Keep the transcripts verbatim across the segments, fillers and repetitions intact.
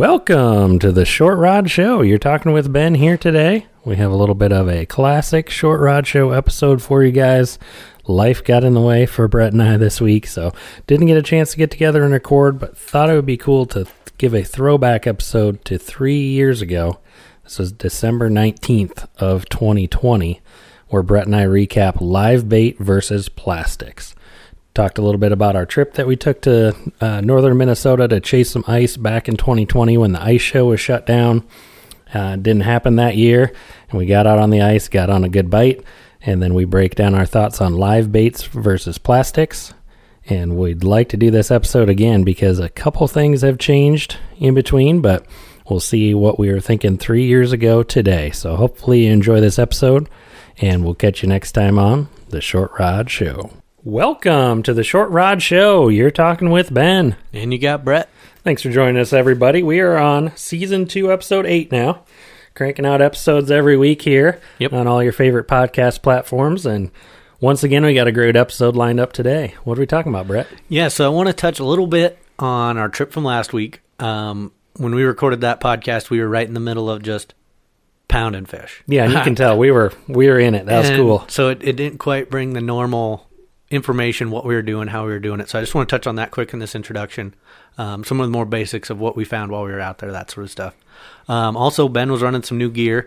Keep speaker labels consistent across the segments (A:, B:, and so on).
A: Welcome to the Short Rod Show. You're talking with Ben here today. We have a little bit of a classic Short Rod Show episode for you guys. Life got in the way for Brett and I this week, so didn't get a chance to get together and record, but thought it would be cool to give a throwback episode to three years ago. This was December nineteenth of twenty twenty, where Brett and I recap live bait versus plastics. Talked a little bit about our trip that we took to uh, northern Minnesota to chase some ice back in twenty twenty when the ice show was shut down. Uh, didn't happen that year, and we got out on the ice, got on a good bite, and then we break down our thoughts on live baits versus plastics. And we'd like to do this episode again because a couple things have changed in between, but we'll see what we were thinking three years ago today. So hopefully you enjoy this episode, and we'll catch you next time on the Short Rod Show. Welcome to the Short Rod Show. You're talking with Ben.
B: And you got Brett.
A: Thanks for joining us, everybody. We are on Season two, Episode eight now. Cranking out episodes every week here
B: yep.
A: on all your favorite podcast platforms. And once again, we got a great episode lined up today. What are we talking about, Brett?
B: Yeah, so I want to touch a little bit on our trip from last week. Um, when we recorded that podcast, we were right in the middle of just pounding fish.
A: Yeah, and you can tell we were we were in it. That was
B: and
A: cool.
B: So it, it didn't quite bring the normal information, what we were doing, how we were doing it. So I just want to touch on that quick in this introduction. Um, some of the more basics of what we found while we were out there, that sort of stuff. Um, also, Ben was running some new gear.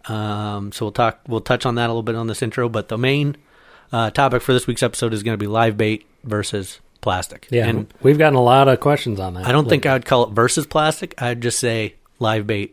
B: Um, so we'll talk, we'll touch on that a little bit on this intro, but the main uh, topic for this week's episode is going to be live bait versus plastic.
A: Yeah,
B: and
A: we've gotten a lot of questions on that.
B: I don't think I would call it versus plastic. I'd just say live bait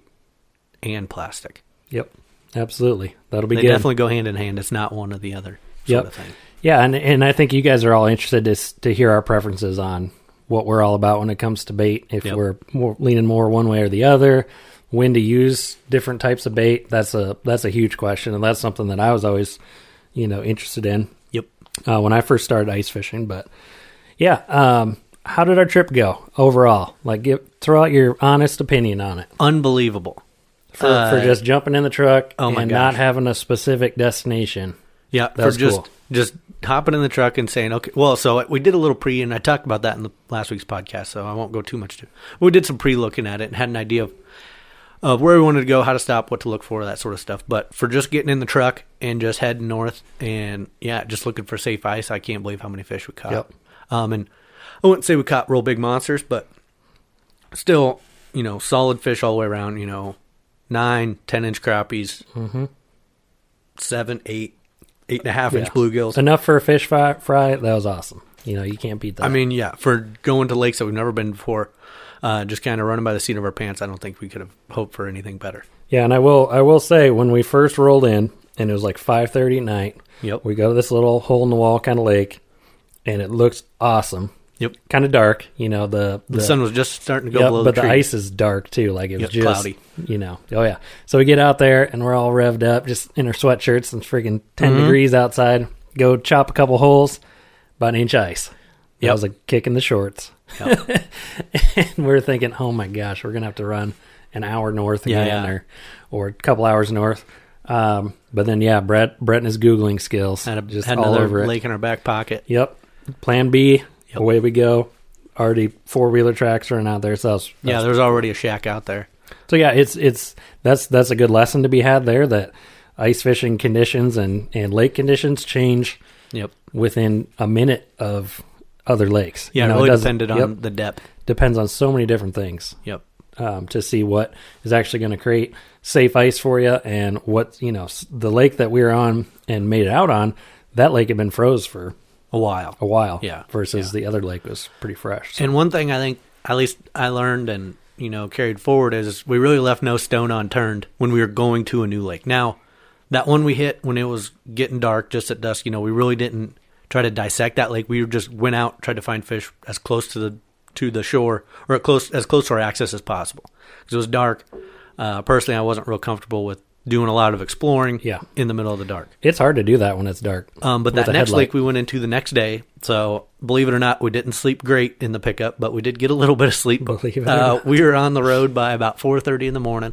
B: and plastic.
A: Yep, absolutely. That'll be
B: they
A: good.
B: They definitely go hand in hand. It's not one or the other sort
A: yep.
B: of thing.
A: Yeah, and and I think you guys are all interested to to hear our preferences on what we're all about when it comes to bait. If
B: yep.
A: we're more, leaning more one way or the other, when to use different types of bait. That's a that's a huge question, and that's something that I was always, you know, interested in.
B: Yep.
A: Uh, when I first started ice fishing, but yeah, um, how did our trip go overall? Like, give, throw out your honest opinion on it.
B: Unbelievable.
A: For,
B: uh,
A: for just jumping in the truck
B: oh my
A: and
B: gosh.
A: not having a specific destination.
B: Yeah,
A: That's
B: for just
A: cool.
B: just hopping in the truck and saying, okay, well, so we did a little pre, and I talked about that in the last week's podcast, so I won't go too much to. We did some pre-looking at it and had an idea of of where we wanted to go, how to stop, what to look for, that sort of stuff. But for just getting in the truck and just heading north and, yeah, just looking for safe ice, I can't believe how many fish we caught.
A: Yep.
B: Um, and I wouldn't say we caught real big monsters, but still, you know, solid fish all the way around, you know, nine, ten-inch crappies,
A: Mm-hmm.
B: seven, eight, eight and a half
A: Yeah.
B: inch bluegills.
A: Enough for a fish fry, fry. That was awesome. You know, you can't beat that.
B: I mean, yeah, for going to lakes that we've never been before, uh, just kind of running by the seat of our pants, I don't think we could have hoped for anything better.
A: yeah, and I will I will say, when we first rolled in, and it was like five thirty at night,
B: Yep.
A: we go to this little hole-in-the-wall kind of lake, and it looks awesome.
B: Yep.
A: Kind of dark, you know, the...
B: The, sun was just starting to go
A: yep,
B: below
A: but
B: the
A: the
B: tree.
A: ice is dark, too. Like, it was
B: Yep,
A: just...
B: cloudy.
A: You know, oh, yeah. So we get out there, and we're all revved up, just in our sweatshirts, and freaking ten
B: Mhm.
A: degrees outside. Go chop a couple holes, about an inch ice. That
B: Yep.
A: was a kick in the shorts.
B: Yep.
A: And we're thinking, oh my gosh, we're going to have to run an hour north
B: Yeah,
A: again
B: yeah.
A: or or a couple hours north. Um, but then, yeah, Brett Brett and his Googling skills.
B: Had, a,
A: just
B: had
A: all
B: another
A: over it.
B: lake in our back pocket.
A: Yep. Plan B,
B: Yep.
A: away we go. Already four-wheeler tracks running out there. So that's,
B: Yeah,
A: that's-
B: there's already a shack out there.
A: so yeah, it's it's that's that's a good lesson to be had there, that ice fishing conditions and, and lake conditions change
B: Yep.
A: within a minute of other lakes.
B: Yeah,
A: You know,
B: it really
A: doesn't-
B: depended on
A: yep,
B: the depth.
A: depends on so many different things.
B: Yep.
A: Um, to see what is actually going to create safe ice for you, and what, you know, s- the lake that we were on and made it out on, that lake had been froze for
B: A while.
A: a while.
B: Yeah,
A: Versus
B: yeah.
A: the other lake was pretty fresh. So.
B: And one thing I think, at least I learned and, you know, carried forward is we really left no stone unturned when we were going to a new lake. Now, that one we hit when it was getting dark, just at dusk, you know, we really didn't try to dissect that lake. We just went out, tried to find fish as close to the to the shore, or at close as close to our access as possible, because it was dark. Uh, personally, I wasn't real comfortable with doing a lot of exploring
A: Yeah.
B: in the middle of the dark.
A: It's hard to do that when it's dark.
B: Um, but
A: with
B: that
A: a
B: next
A: headlight.
B: lake we went into the next day, so believe it or not, we didn't sleep great in the pickup, but we did get a little bit of sleep.
A: Believe it or
B: uh,
A: not.
B: we were on the road by about four thirty in the morning,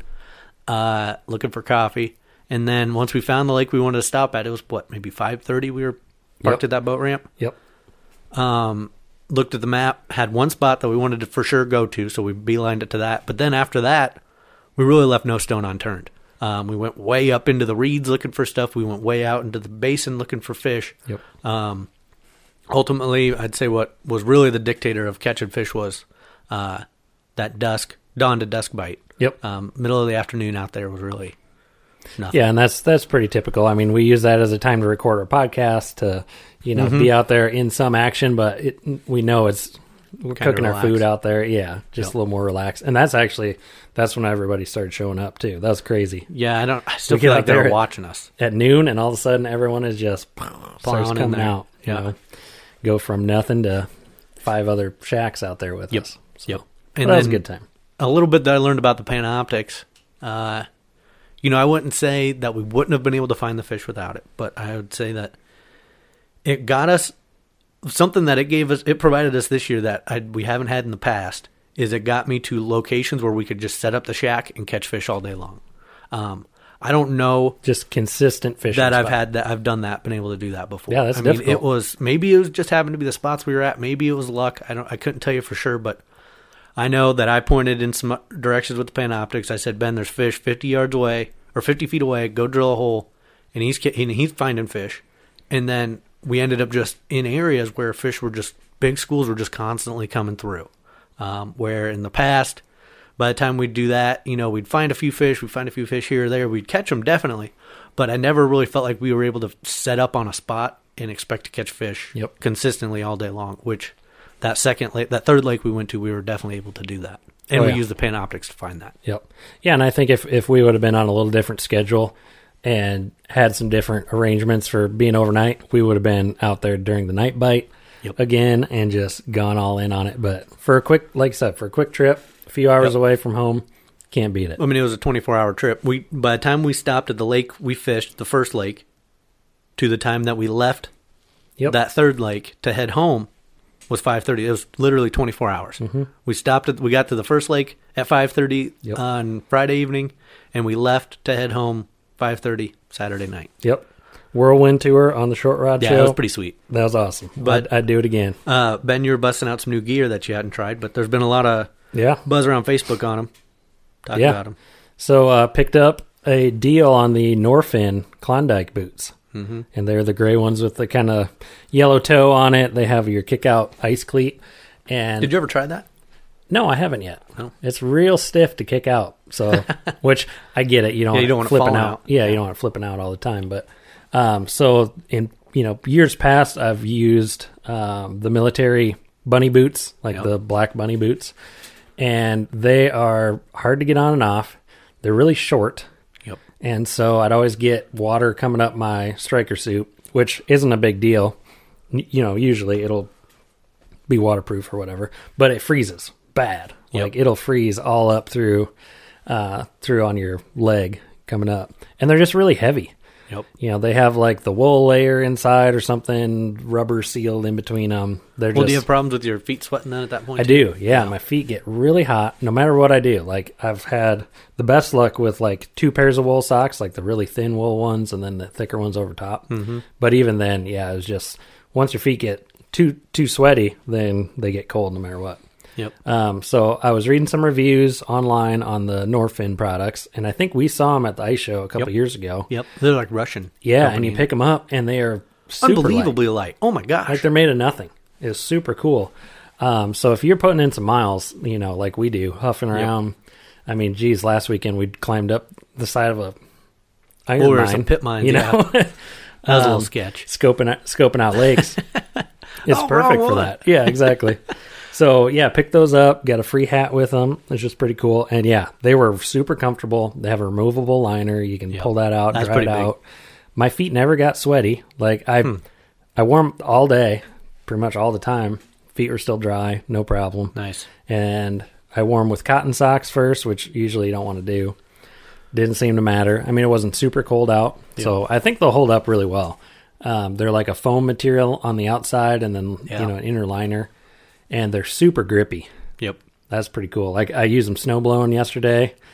B: uh, looking for coffee. And then once we found the lake we wanted to stop at, it was, what, maybe five thirty we were parked
A: Yep.
B: at that boat ramp?
A: Yep.
B: Um, looked at the map, had one spot that we wanted to for sure go to, so we beelined it to that. But then after that, we really left no stone unturned. Um, we went way up into the reeds looking for stuff. We went way out into the basin looking for fish.
A: Yep.
B: Um, ultimately, I'd say what was really the dictator of catching fish was uh, that dusk, dawn to dusk bite.
A: Yep.
B: Um, middle of the afternoon out there was really nothing.
A: Yeah, and that's that's pretty typical. I mean, we use that as a time to record our podcast to, you know,
B: Mhm.
A: be out there in some action, but it, we know it's we're
B: Kinda
A: cooking our
B: relaxed.
A: food out there. Yeah, just
B: Yep.
A: a little more relaxed. And that's actually that's when everybody started showing up too. That was crazy.
B: Yeah, I don't. I still
A: We get
B: feel
A: out
B: like they
A: there
B: were
A: at-
B: watching us.
A: At noon, and all of a sudden, everyone is just starts
B: Plowing in
A: coming
B: there.
A: out. You
B: Yeah.
A: know, go from nothing to five other shacks out there with
B: Yep.
A: us. So,
B: Yep.
A: but
B: And
A: that was a
B: then
A: good time.
B: a little bit that I learned about the Panoptics. Uh, you know, I wouldn't say that we wouldn't have been able to find the fish without it, but I would say that it got us something that it gave us. It provided us this year that I, we haven't had in the past. Is it got me to locations where we could just set up the shack and catch fish all day long. Um, I don't know
A: Just consistent fishing.
B: that I've
A: spot.
B: had that I've done that, been able to do that before.
A: Yeah, that's
B: I mean,
A: difficult.
B: it was maybe it was just happened to be the spots we were at. Maybe it was luck. I don't. I couldn't tell you for sure, but I know that I pointed in some directions with the Panoptics. I said, Ben, there's fish fifty yards away or fifty feet away. Go drill a hole, and he's ca- and he's finding fish. And then we ended up just in areas where fish were just big schools were just constantly coming through. Um, where in the past, by the time we'd do that, you know, we'd find a few fish, we'd find a few fish here or there, we'd catch them definitely, but I never really felt like we were able to set up on a spot and expect to catch fish
A: Yep.
B: consistently all day long. Which that second lake, that third lake we went to, we were definitely able to do that, and
A: Oh,
B: we
A: yeah.
B: used the Panoptics to find that.
A: Yep. Yeah, and I think if, if we would have been on a little different schedule and had some different arrangements for being overnight, we would have been out there during the night bite
B: Yep.
A: again and just gone all in on it. But for a quick, like I said, for a quick trip, a few hours
B: Yep.
A: away from home, can't beat it.
B: I mean, it was a twenty-four hour trip. We by the time we stopped at the lake we fished, the first lake, to the time that we left
A: Yep.
B: that third lake to head home was five thirty. It was literally twenty-four hours.
A: Mm-hmm.
B: We stopped at we got to the first lake at five thirty
A: Yep.
B: on Friday evening, and we left to head home five thirty Saturday night.
A: Yep. Whirlwind tour on the Short Rod
B: Yeah,
A: Show.
B: it was pretty sweet.
A: That was awesome.
B: But-
A: I'd, I'd do it again.
B: Uh, Ben, you were busting out some new gear that you hadn't tried, but there's been a lot of
A: Yeah.
B: buzz around Facebook on them. Talk
A: Yeah.
B: about them.
A: So uh, picked up a deal on the Norfin Klondike boots.
B: Mm-hmm.
A: And they're the gray ones with the kind of yellow toe on it. They have your kick out ice cleat. And
B: Did you ever try that?
A: no, I haven't yet.
B: No.
A: It's real stiff to kick out. So, which I get it. You don't,
B: Yeah, you don't
A: want
B: want
A: it
B: it
A: flipping
B: falling
A: out.
B: out.
A: Yeah, you don't want it flipping out all the time. But um, so in you know years past, I've used um, the military bunny boots, like
B: Yep.
A: the black bunny boots, and they are hard to get on and off. They're really short.
B: Yep.
A: And so I'd always get water coming up my striker suit, which isn't a big deal. N- You know, usually it'll be waterproof or whatever, but it freezes bad.
B: Yep.
A: Like it'll freeze all up through, uh, through on your leg coming up. And they're just really heavy.
B: Yep.
A: You know, they have like the wool layer inside or something, rubber sealed in between them. They're
B: Well,
A: just,
B: do you have problems with your feet sweating then at that point?
A: I do, yeah. My feet get really hot no matter what I do. Like I've had the best luck with like two pairs of wool socks, like the really thin wool ones and then the thicker ones over top.
B: Mm-hmm.
A: But even then, yeah, it's just once your feet get too too sweaty, then they get cold no matter what.
B: Yep.
A: Um, so I was reading some reviews online on the Norfin products, and I think we saw them at the ice show a couple
B: Yep.
A: years ago.
B: Yep. They're like Russian.
A: Yeah,
B: company.
A: and you pick them up, and they are super light.
B: Unbelievably light. Oh my gosh.
A: Like they're made of nothing. It's super cool. Um, so if you're putting in some miles, you know, like we do, huffing around. I mean, geez, last weekend we climbed up the side of a iron
B: Or
A: mine,
B: some pit mines,
A: you
B: yeah.
A: know,
B: that was a little
A: um,
B: sketch.
A: scoping out, scoping out lakes. It's
B: Oh,
A: perfect
B: wrong
A: for
B: one.
A: that. Yeah, exactly. So yeah, pick those up. Got a free hat with them. It's just pretty cool. And yeah, they were super comfortable. They have a removable liner. You can
B: Yeah.
A: pull that out,
B: That's
A: dry it
B: pretty big.
A: out. My feet never got sweaty. Like I,
B: Hmm.
A: I wore 'em all day, pretty much all the time. Feet were still dry, no problem.
B: Nice.
A: And I wore them with cotton socks first, which usually you don't want to do. Didn't seem to matter. I mean, it wasn't super cold out, so I think they'll hold up really well. Um, they're like a foam material on the outside, and then
B: Yeah.
A: you know an inner liner, and they're super grippy.
B: Yep.
A: That's pretty cool. Like I used them snow blowing yesterday,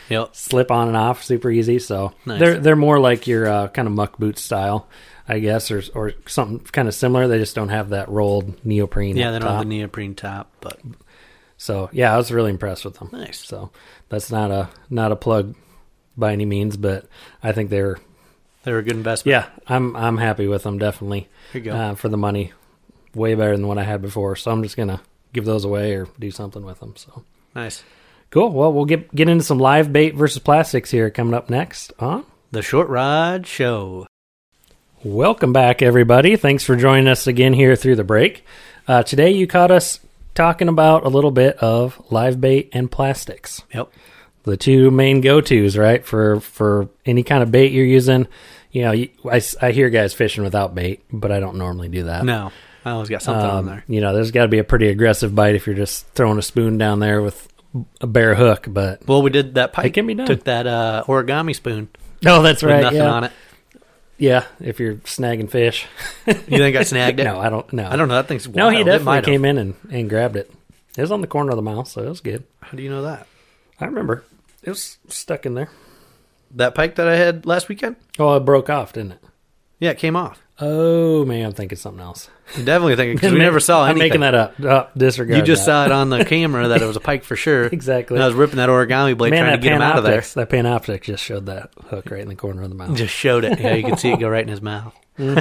B: Yep.
A: slip on and off super easy. So
B: Nice.
A: they're they're more like your uh, kind of muck boot style, I guess, or or something kind of similar. They just don't have that rolled neoprene.
B: Yeah,
A: at
B: they
A: the
B: don't
A: top.
B: have the neoprene top, but
A: So yeah, I was really impressed with them.
B: nice.
A: So that's not a not a plug by any means, but I think they're
B: They're a good investment.
A: yeah, I'm I'm happy with them definitely.
B: Here you go.
A: Uh, for the money, way better than what I had before. So I'm just gonna give those away or do something with them. So
B: Nice.
A: cool. Well, we'll get get into some live bait versus plastics here coming up next on
B: The Short Rod Show.
A: Welcome back, everybody. Thanks for joining us again here through the break. Uh, today you caught us talking about a little bit of live bait and plastics.
B: Yep.
A: The two main go-tos, right? For for any kind of bait you're using. You know, you, I, I hear guys fishing without bait, but I don't normally do that.
B: No, I always got something on
A: Um,
B: there.
A: You know, there's got to be a pretty aggressive bite if you're just throwing a spoon down there with a bare hook. But
B: Well, we did that
A: it
B: pike.
A: can be done.
B: Took that uh, origami spoon
A: oh, that's
B: with
A: right.
B: nothing
A: Yeah.
B: on it.
A: Yeah, if you're snagging fish.
B: You think I snagged it?
A: No, I don't. No,
B: I don't know. That thing's wild.
A: No, he
B: It
A: definitely
B: might have.
A: came in and, and grabbed it. It was on the corner of the mouth, so it was good.
B: How do you know that?
A: I remember. It was stuck in there.
B: That pike that I had last weekend?
A: Oh, it broke off, didn't it?
B: Yeah, it came off.
A: Oh, man, I'm thinking something else.
B: I'm definitely thinking because we never saw
A: I'm
B: anything.
A: making that up. Oh, disregard
B: You just
A: that.
B: saw it on the camera that it was a pike for sure.
A: Exactly.
B: And I was ripping that origami blade
A: Man,
B: trying
A: that
B: to get him out of there.
A: Panoptix, that Panoptix just showed that hook right in the corner of the mouth.
B: Just showed it. Yeah, you could see it go right in his mouth.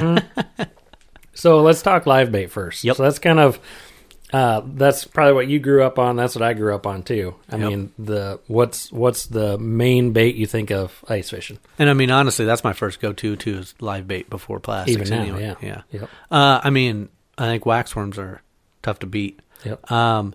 A: So let's talk live bait first.
B: Yep.
A: So that's kind of uh, that's probably what you grew up on. That's what I grew up on too. I
B: Yep.
A: mean, the what's what's the main bait you think of ice fishing?
B: And I mean, honestly, that's my first go-to too is live bait before plastics.
A: Even now,
B: anyway.
A: yeah.
B: yeah.
A: Yep.
B: Uh, I mean, I think waxworms are tough to beat.
A: Yep.
B: Um,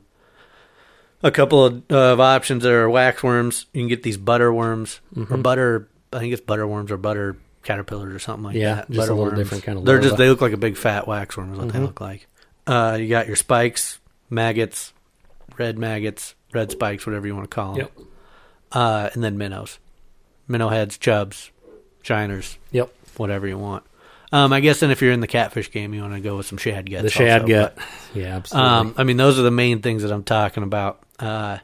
B: a couple of, of options are waxworms. You can get these butter worms
A: Mm-hmm.
B: or butter. I think it's butter worms or butter caterpillars or something like
A: Yeah,
B: that.
A: just a
B: butter
A: little
B: worms.
A: different kind of
B: They're
A: larva.
B: just they look like a big fat waxworm is what they
A: Mhm.
B: look like. Uh, you got your spikes, maggots, red maggots, red spikes, whatever you want to call them.
A: Yep.
B: Uh, and then minnows, minnow heads, chubs, shiners,
A: Yep.
B: whatever you want. Um, I guess then if you're in the catfish game, you want to go with some shad guts.
A: The shad
B: also,
A: gut.
B: but-
A: Yeah, absolutely.
B: um, I mean, those are the main things that I'm talking about. Uh,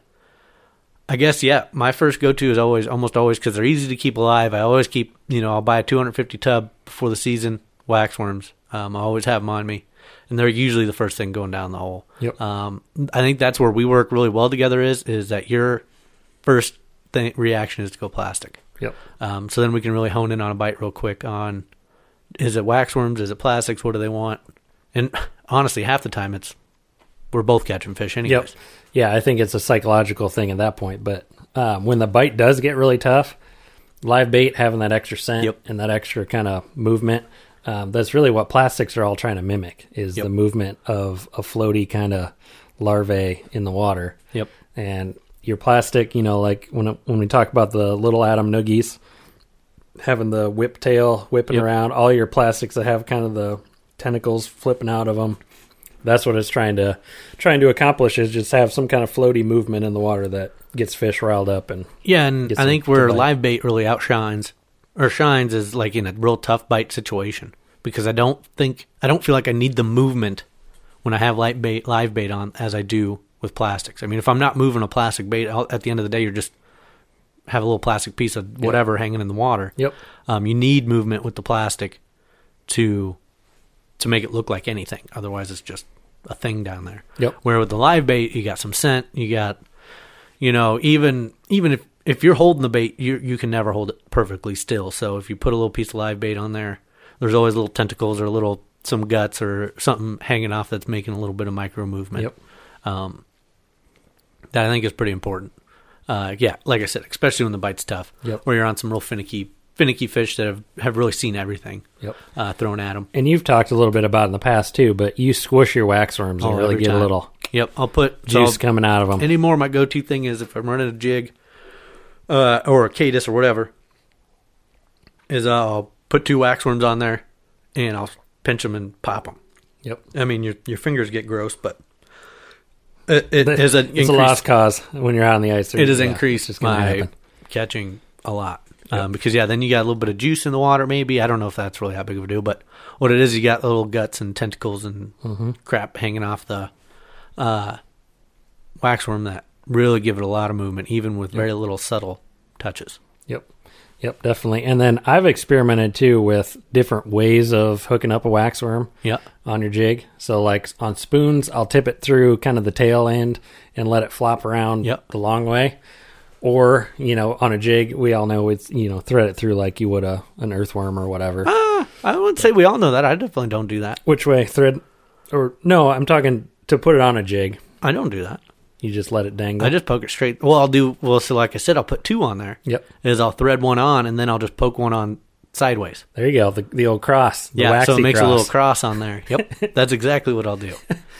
B: I guess, yeah, my first go-to is always, almost always, because they're easy to keep alive. I always keep, you know, I'll buy a two hundred fifty tub before the season, waxworms. Um, I always have them on me, and they're usually the first thing going down the hole.
A: Yep.
B: Um, I think that's where we work really well together is, is that your first thing, reaction is to go plastic.
A: Yep.
B: Um, so then we can really hone in on a bite real quick on, is it waxworms? Is it plastics? What do they want? And honestly, half the time it's, we're both catching fish anyways.
A: Yep. Yeah, I think it's a psychological thing at that point. But um, when the bite does get really tough, live bait having that extra scent
B: Yep.
A: and that extra kind of movement, um, that's really what plastics are all trying to mimic is
B: Yep.
A: the movement of a floaty kind of larvae in the water.
B: Yep.
A: And your plastic, you know, like when when we talk about the little atom noogies, having the whip tail whipping
B: Yep.
A: around, all your plastics that have kind of the tentacles flipping out of them. That's what it's trying to trying to accomplish is just have some kind of floaty movement in the water that gets fish riled up and
B: Yeah, and
A: Get
B: I
A: some
B: think where
A: good bite.
B: live bait really outshines or shines is like in a real tough bite situation because I don't think I don't feel like I need the movement when I have live bait live bait on as I do with plastics. I mean, if I'm not moving a plastic bait, I'll, at the end of the day, you're just have a little plastic piece of whatever hanging in the water.
A: Yep.
B: Um, you need movement with the plastic to to make it look like anything. Otherwise, it's just a thing down there.
A: Yep.
B: Where with the live bait, you got some scent. You got, you know, even even if, if you're holding the bait, you you can never hold it perfectly still. So if you put a little piece of live bait on there, there's always little tentacles or a little some guts or something hanging off that's making a little bit of micro movement.
A: Yep.
B: Um, that I think is pretty important. Uh, yeah, like I said, especially when the bite's tough.
A: Yep.
B: Where you're on some real finicky finicky fish that have, have really seen everything
A: Yep.
B: uh, thrown at them.
A: And you've talked a little bit about it in the past too, but you squish your waxworms and
B: Oh,
A: really
B: every
A: get a
B: time.
A: little
B: Yep, I'll put
A: juice
B: so
A: coming out of them.
B: anymore. My go-to thing is if I'm running a jig uh, or a Cadis or whatever, is I'll put two waxworms on there and I'll pinch them and pop them.
A: Yep.
B: I mean, your your fingers get gross, but it, it
A: But
B: is a
A: it's
B: increased,
A: a lost cause when you're out on the ice.
B: it has
A: Yeah,
B: increased
A: it's just gonna
B: my
A: happen.
B: catching a lot.
A: Yep.
B: Um, because yeah, then you got a little bit of juice in the water. Maybe I don't know if that's really how big of a deal, but what it is, you got little guts and tentacles and
A: Mhm.
B: crap hanging off the uh, waxworm that really give it a lot of movement, even with very little subtle touches.
A: Yep. Yep, definitely. And then I've experimented too with different ways of hooking up a wax worm
B: Yeah.
A: on your jig. So like on spoons, I'll tip it through kind of the tail end and let it flop around
B: Yep.
A: the long way. Or, you know, on a jig, we all know it's, you know, thread it through like you would a an earthworm or whatever.
B: Ah, I wouldn't say we all know that. I definitely don't do that.
A: Which way? Thread? Or no, I'm talking to put it on a jig.
B: I don't do that.
A: You just let it dangle.
B: I just poke it straight. Well, I'll do, well, so like I said, I'll put two on there.
A: Yep.
B: Is I'll thread one on, and then I'll just poke one on sideways.
A: There you go. The, the old cross. The
B: Yeah,
A: waxy
B: so it makes
A: cross.
B: a little cross on there. Yep, that's exactly what I'll do.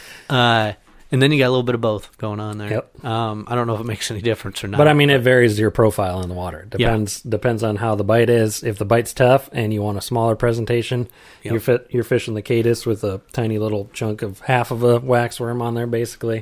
B: Uh, and then you got a little bit of both going on there.
A: Yep.
B: Um, I don't know if it makes any difference or not.
A: But I mean, it varies your profile in the water. Depends depends on how the bite is. If the bite's tough and you want a smaller presentation,
B: Yep.
A: you're fit, you're fishing the Cadis with a tiny little chunk of half of a wax worm on there, basically.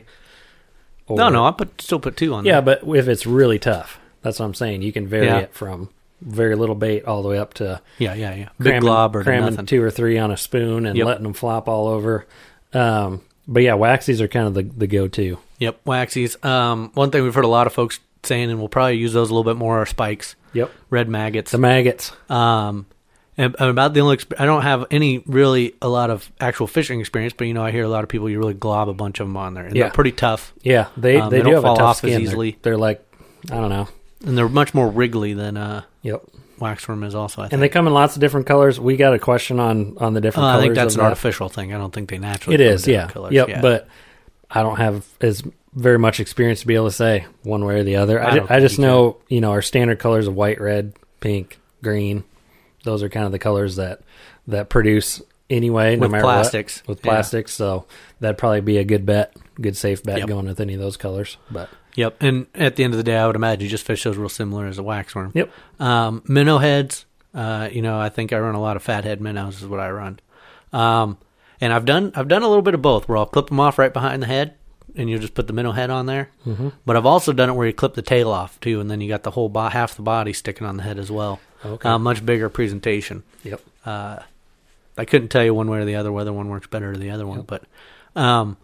A: Or,
B: no, no, I put still put two on there.
A: Yeah, but if it's really tough, that's what I'm saying. You can vary
B: Yeah.
A: it from very little bait all the way up to
B: Yeah, yeah, yeah. Big
A: cramming,
B: glob or
A: cramming
B: nothing.
A: two or three on a spoon and
B: Yep.
A: letting them flop all over. Um, but yeah, waxies are kind of the, the go-to.
B: Yep, waxies. Um, one thing we've heard a lot of folks saying, and we'll probably use those a little bit more, are spikes,
A: Yep.
B: red maggots.
A: The maggots.
B: Um, and, and about the only, exp- I don't have any really a lot of actual fishing experience, but you know, I hear a lot of people, you really glob a bunch of them on there, and
A: Yeah.
B: they're pretty tough,
A: Yeah, they,
B: Um,
A: they,
B: they
A: do
B: don't
A: have a
B: fall
A: tough
B: off as
A: skin. They're-
B: easily.
A: They're, like, I don't know.
B: and they're much more wriggly than uh,
A: Yep.
B: waxworm is. Also, I think.
A: And they come in lots of different colors. We got a question on, on the
B: Uh,
A: different
B: I
A: colors.
B: think that's
A: of
B: an
A: that.
B: artificial thing. I don't think they naturally.
A: It
B: come in
A: is, yeah.
B: different colors.
A: Yep,
B: yeah.
A: but I don't have as very much experience to be able to say one way or the other. I,
B: I
A: ju-
B: don't
A: I
B: think
A: just
B: you can.
A: know, you know, our standard colors of white, red, pink, green. Those are kind of the colors that, that produce anyway, no
B: With
A: matter
B: plastics.
A: what. With
B: Yeah.
A: plastics, so that'd probably be a good bet, good safe bet
B: Yep.
A: going with any of those colors. But
B: Yep, and at the end of the day, I would imagine you just fish those real similar as a waxworm.
A: yep,
B: Um, minnow heads, uh, you know, I think I run a lot of fathead minnows is what I run. Um, and I've done I've done a little bit of both, where I'll clip them off right behind the head, and you just put the minnow head on there.
A: Mhm.
B: But I've also done it where you clip the tail off too, and then you got the whole bo- half the body sticking on the head as well.
A: Okay.
B: Uh, much bigger presentation.
A: yep.
B: Uh, I couldn't tell you one way or the other whether one works better than the other one,
A: Yep.
B: but um,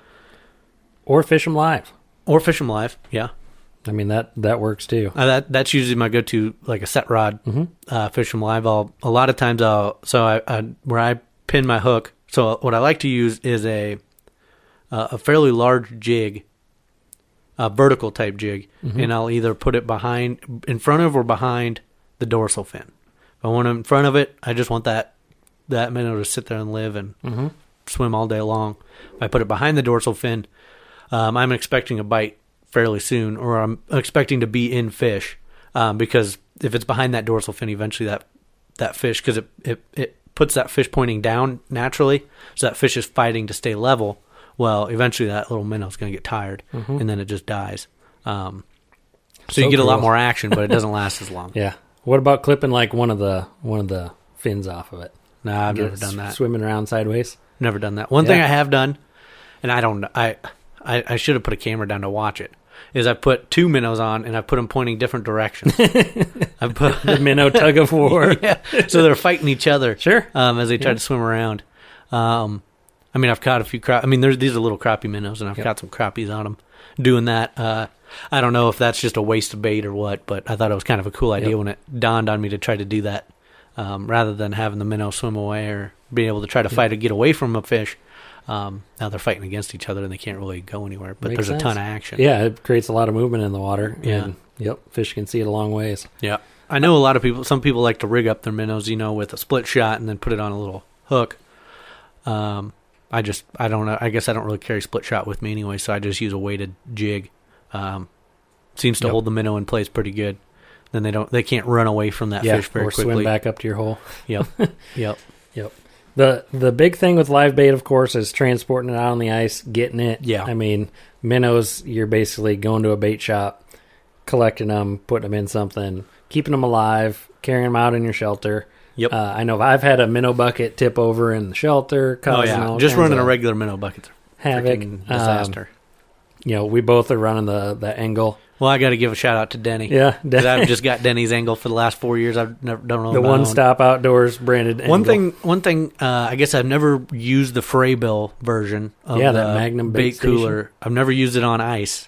A: Or fish them live.
B: or fish them live, yeah.
A: I mean, that, that works too.
B: Uh, that that's usually my go-to, like a set rod.
A: Mm-hmm.
B: Uh, fish them live. I'll a lot of times I'll so I, I where I pin my hook. So what I like to use is a uh, a fairly large jig, a vertical type jig,
A: Mhm.
B: and I'll either put it behind, in front of, or behind the dorsal fin. If I want it in front of it, I just want that that minnow to sit there and live and
A: Mm-hmm.
B: swim all day long. If I put it behind the dorsal fin, um, I'm expecting a bite fairly soon, or I'm expecting to be in fish, um, because if it's behind that dorsal fin, eventually that that fish, because it, it it puts that fish pointing down naturally, so that fish is fighting to stay level. Well, eventually that little minnow's going to get tired,
A: Mhm.
B: and then it just dies. Um, so,
A: So
B: you get a lot
A: cool.
B: more action, but it doesn't last as long.
A: Yeah. What about clipping like one of the one of the fins off of it?
B: Nah, I've
A: Get
B: never
A: it
B: done
A: s-
B: that.
A: Swimming around sideways.
B: Never done that. One thing
A: Yeah.
B: I have done, and I don't, I, I, I should have put a camera down to watch it, is I put two minnows on and I put them pointing different directions. I put
A: The minnow tug of war.
B: yeah, so they're fighting each other.
A: Sure.
B: Um, as they try
A: Yeah.
B: to swim around. Um, I mean, I've caught a few crap. I mean, there's these are little crappie minnows, and I've
A: Yep.
B: got some crappies on them. Doing that, uh, I don't know if that's just a waste of bait or what, but I thought it was kind of a cool idea
A: Yep.
B: when it dawned on me to try to do that, um, rather than having the minnow swim away or being able to try to fight to get away from a fish. Um, now they're fighting against each other and they can't really go anywhere. But
A: Makes
B: there's a ton
A: sense.
B: of action.
A: Yeah, it creates a lot of movement in the water.
B: Yeah.
A: And, yep, fish can see it a long ways.
B: Yeah. I know a lot of people, some people like to rig up their minnows, you know, with a split shot and then put it on a little hook. Um, I just, I don't know. I guess I don't really carry split shot with me anyway, so I just use a weighted jig. Um, seems to
A: Yep.
B: hold the minnow in place pretty good. Then they don't, they can't run away from that
A: yeah,
B: fish very
A: or
B: quickly.
A: swim back up to your hole.
B: Yep. Yep.
A: Yep. The the big thing with live bait, of course, is transporting it out on the ice, getting it.
B: Yeah.
A: I mean, minnows, you're basically going to a bait shop, collecting them, putting them in something, keeping them alive, carrying them out in your shelter.
B: Yep.
A: Uh, I know I've had a minnow bucket tip over in the shelter,
B: Oh
A: causing
B: yeah.
A: all
B: Just
A: kinds
B: running a
A: of
B: regular minnow bucket's
A: havoc.
B: freaking
A: Um,
B: disaster.
A: you know, we both are running the the angle.
B: Well, I got to give a shout out to Denny.
A: Yeah,
B: 'Cause I've just got Denny's angle for the last four years. I've never don't know
A: the
B: about
A: one
B: own.
A: stop outdoors branded.
B: One
A: angle.
B: thing, one thing. Uh, I guess I've never used the Fraybill version of
A: Yeah,
B: the
A: that Magnum
B: bait
A: bait station.
B: cooler. I've never used it on ice,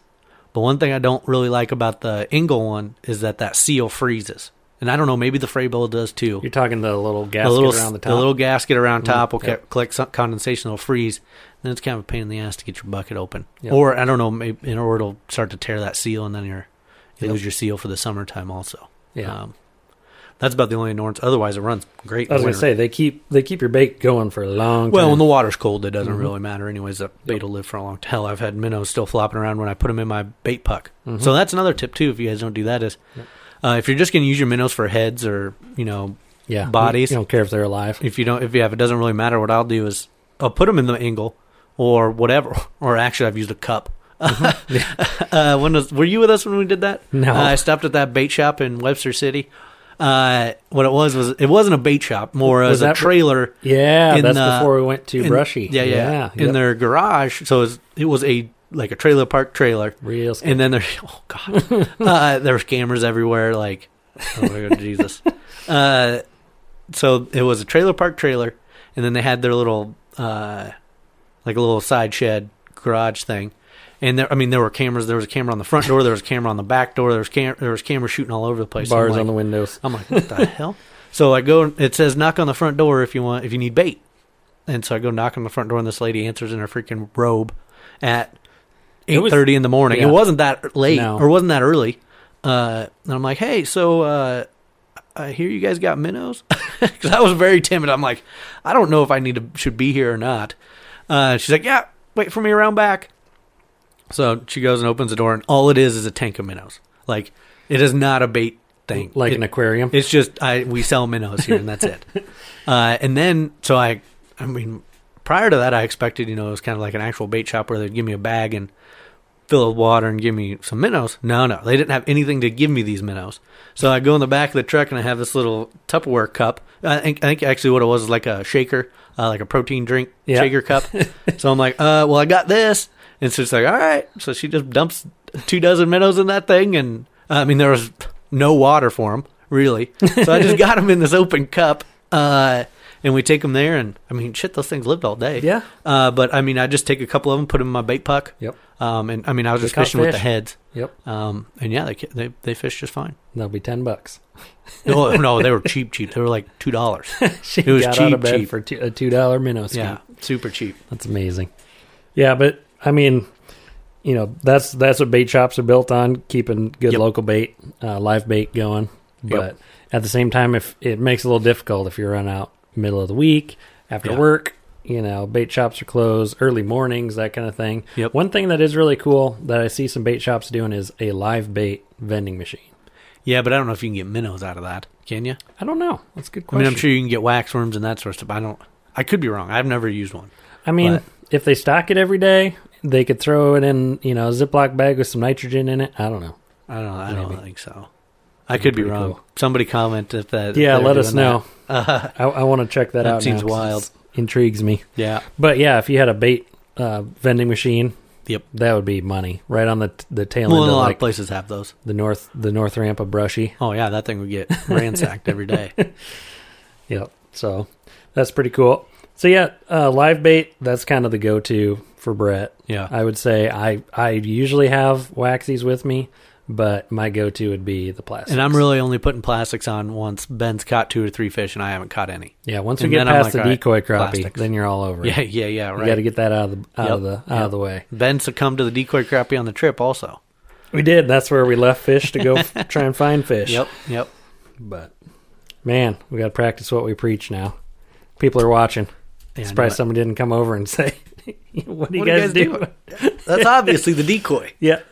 B: But one thing I don't really like about the Engel one is that that seal freezes. And I don't know, maybe the Frabill does too.
A: You're talking the little gasket
B: the little,
A: around the top?
B: The little gasket around top will
A: yep.
B: collect some condensation, will freeze. Then it's kind of a pain in the ass to get your bucket open.
A: Yep.
B: Or, I don't know, maybe, or it'll start to tear that seal, and then you're, you
A: yep.
B: lose your seal for the summertime also.
A: Yeah.
B: Um, that's about the only annoyance. Otherwise, it runs great.
A: I was going to say, they keep they keep your bait going for a long time.
B: Well, when the water's cold, it doesn't
A: mm-hmm.
B: really matter anyways. The bait yep. will live for a long time. Hell, I've had minnows still flopping around when I put them in my bait puck.
A: Mm-hmm.
B: So that's another tip, too, if you guys don't do that, is yep. uh, if you're just going to use your minnows for heads or, you know,
A: yeah.
B: bodies.
A: You don't care if they're alive.
B: If you don't, if you have, it doesn't really matter. What I'll do is I'll put them in the Engel or whatever. Or actually, I've used a cup. Mm-hmm. Yeah. uh, when was, were you with us when we did that?
A: No.
B: Uh, I stopped at that bait shop in Webster City. Uh, what it was was it wasn't a bait shop, more
A: was
B: as a trailer.
A: Yeah,
B: in,
A: that's
B: uh,
A: before we went to
B: in,
A: Brushy.
B: Yeah, yeah,
A: yeah
B: in
A: yep.
B: their garage. So it was, it was a like a trailer park trailer.
A: Real scary.
B: And then there, oh god, uh, there was cameras everywhere. Like, oh my god, Jesus. Uh, so it was a trailer park trailer, and then they had their little uh, like a little side shed garage thing. And there, I mean, there were cameras. There was a camera on the front door. There was a camera on the back door. There was cam- there was cameras shooting all over the place.
A: Bars
B: like,
A: on the windows.
B: I'm like, what the hell? So I go. It says knock on the front door if you want if you need bait. And so I go knock on the front door, and this lady answers in her freaking robe at eight thirty in the morning.
A: Yeah.
B: It wasn't that late
A: No.
B: or wasn't that early. Uh, and I'm like, hey, so uh, I hear you guys got minnows, because I was very timid. I'm like, I don't know if I need to should be here or not. Uh, she's like, yeah, wait for me around back. So she goes and opens the door, and all it is is a tank of minnows. Like, it is not a bait thing.
A: Like
B: it,
A: an aquarium?
B: It's just, I we sell minnows here, and that's it. Uh, and then, so I, I mean, prior to that, I expected, you know, it was kind of like an actual bait shop where they'd give me a bag and fill it with water and give me some minnows. No, no, they didn't have anything to give me these minnows. So I go in the back of the truck, and I have this little Tupperware cup. I think, I think actually what it was was like a shaker, uh, like a protein drink
A: yeah.
B: shaker cup. So I'm like, uh, well, I got this. And so she's like, all right. So she just dumps two dozen minnows in that thing. And, uh, I mean, there was no water for them, really. So I just got them in this open cup. Uh, and we take them there. And, I mean, shit, those things lived all day.
A: Yeah.
B: Uh, but, I mean, I just take a couple of them, put them in my bait puck.
A: Yep.
B: Um, and, I mean, I was
A: They
B: just fishing with the
A: fish.
B: heads.
A: Yep.
B: Um, and, yeah, they they they fished just fine.
A: That'll be ten bucks.
B: No, no, they were cheap, cheap. They were like two dollars.
A: She
B: It was
A: got
B: cheap,
A: out of bed
B: cheap.
A: for two, a two dollar minnow scoop.
B: Yeah, super cheap.
A: That's amazing. Yeah, but, I mean... You know, that's that's what bait shops are built on, keeping good
B: Yep.
A: local bait, uh, live bait going. But
B: Yep.
A: at the same time, if it makes it a little difficult if you run out middle of the week, after
B: Yeah.
A: work, you know, bait shops are closed, early mornings, that kind of thing.
B: Yep.
A: One thing that is really cool that I see some bait shops doing is a live bait vending machine.
B: Yeah, but I don't know if you can get minnows out of that. Can you?
A: I don't know. That's a good
B: I
A: question.
B: mean, I'm sure you can get waxworms and that sort of stuff. I don't. I could be wrong. I've never used one.
A: I mean,
B: but-
A: if they stock it every day, they could throw it in, you know, a Ziploc bag with some nitrogen in it. I don't know.
B: I don't. I
A: Maybe.
B: don't think so. I could be
A: pretty
B: wrong.
A: cool.
B: Somebody comment if that.
A: Yeah,
B: if they're
A: let us
B: doing
A: know.
B: that. Uh,
A: I, I want to check that,
B: That
A: out.
B: seems
A: now 'cause
B: wild.
A: it's- Intrigues me.
B: yeah.
A: But yeah, if you had a bait uh, vending machine,
B: Yep.
A: that would be money right on the the tail
B: Well,
A: end
B: a
A: of
B: lot
A: like
B: of places have those.
A: the north the north ramp of Brushy.
B: Oh yeah, that thing would get ransacked every day.
A: Yep. So that's pretty cool. So yeah, uh, live bait. That's kind of the go to for Brett.
B: Yeah.
A: I would say I I usually have waxies with me, but my go to would be the plastic.
B: And I'm really only putting plastics on once Ben's caught two or three fish and I haven't caught any.
A: yeah. Once we
B: and
A: get
B: then I'm
A: past
B: like,
A: the
B: all right,
A: decoy crappie,
B: plastics.
A: then you're all over.
B: Yeah,
A: it.
B: yeah, yeah. Right.
A: You got to get that out of the out
B: Yep,
A: of the out
B: yep.
A: of the way.
B: Ben succumbed to the decoy crappie on the trip also.
A: We did. That's where we left fish to go f- try and find fish.
B: Yep. Yep.
A: But man, we got to practice what we preach now. People are watching.
B: Yeah, I
A: Surprised
B: know it.
A: someone didn't come over and say, "What do you
B: What
A: guys do?"
B: That's obviously the decoy.
A: Yeah.